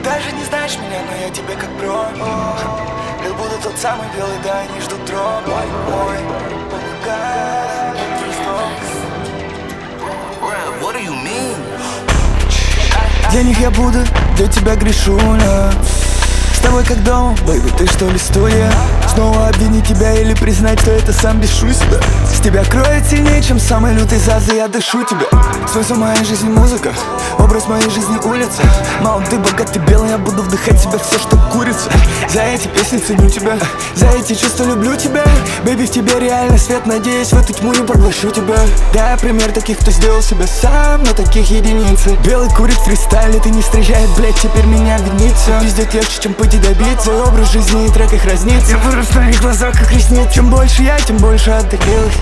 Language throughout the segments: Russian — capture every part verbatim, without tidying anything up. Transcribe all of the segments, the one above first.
даже не знаешь меня, но я тебе как бро. Как будто тот самый белый, да, они ждут дроп. Ой, помогай. What do you mean? Для них я буду, для тебя грешу, но с тобой как дома, бэйби, ты что ли студия? Снова обвинить тебя или признать, что это сам бешу себя. С тебя кроет сильнее, чем самый лютый зазы, я дышу тебя. Смысл моей жизни музыка, образ моей жизни улица. Мало ты богат, ты белый, я буду вдыхать в себя все, что курица. За эти песни ценю тебя, за эти чувства люблю тебя. Бэйби, в тебе реально свет, надеюсь, в эту тьму не поглощу тебя. Дай пример таких, кто сделал себя сам, но таких единицы. Белый курит фристайл, ты не встречает, блять, теперь меня винит. Все везде легче, чем пойти добиться. Свой образ жизни и трек их разнится. Я вырос в твоих глазах, как ресниц. Чем больше я, тем больше отдалилась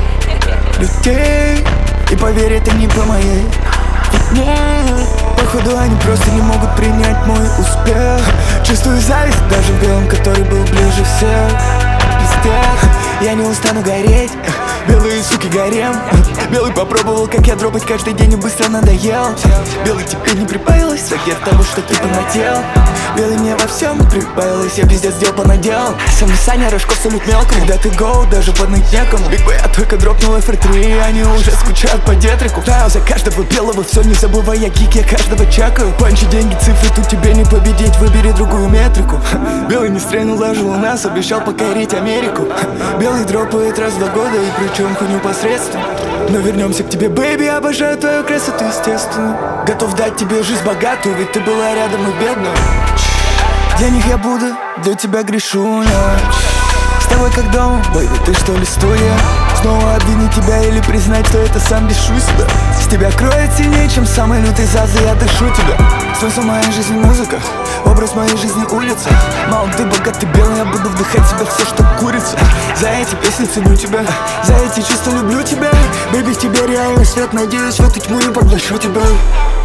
людей. И поверь, это не по моей вине. Походу они просто не могут принять мой успех. Чувствую зависть даже в белом, который был ближе всех. Пиздец, я не устану гореть. Белые суки гарем. Белый попробовал, как я дропать каждый день и быстро надоел. Белый тебе не прибавилось, загер того, что ты понадел. Белый мне во всем прибавилось, я пиздец дел понадел. Со мной Саня Рожков, салют мелкому. Когда ты гоу, даже подныть некому. Биг Бэй, я только дропнул эф эр три, они уже скучают по детрику. Таю за каждого белого, все не забывай, я кик, я каждого чекаю. Панчи, деньги, цифры, тут тебе не победить, выбери другую метрику. Белый не стрельнул даже у нас, обещал покорить Америку. Белый дропает раз в два года, и причем хуйню посредством. Но вернемся к тебе, бэйби, обожаю твою красоту, естественно. Готов дать тебе жизнь богатую, ведь ты была рядом и бедная. Для них я буду, для тебя грешу, но с тобой как дома, бэйби, ты что ли студия? Снова обвинить тебя или признать, что это сам бешу себя. С тебя кроет сильнее, чем самый лютый зазы, я дышу тебя. Смысл моей жизни музыка, образ моей жизни улица. Мало ты богат, ты белый, я буду вдыхать в себя все, что курица. За эти песни ценю тебя, за эти чувства люблю тебя. Бэйби, в тебе реально свет, надеюсь, в эту тьму не поглощу тебя.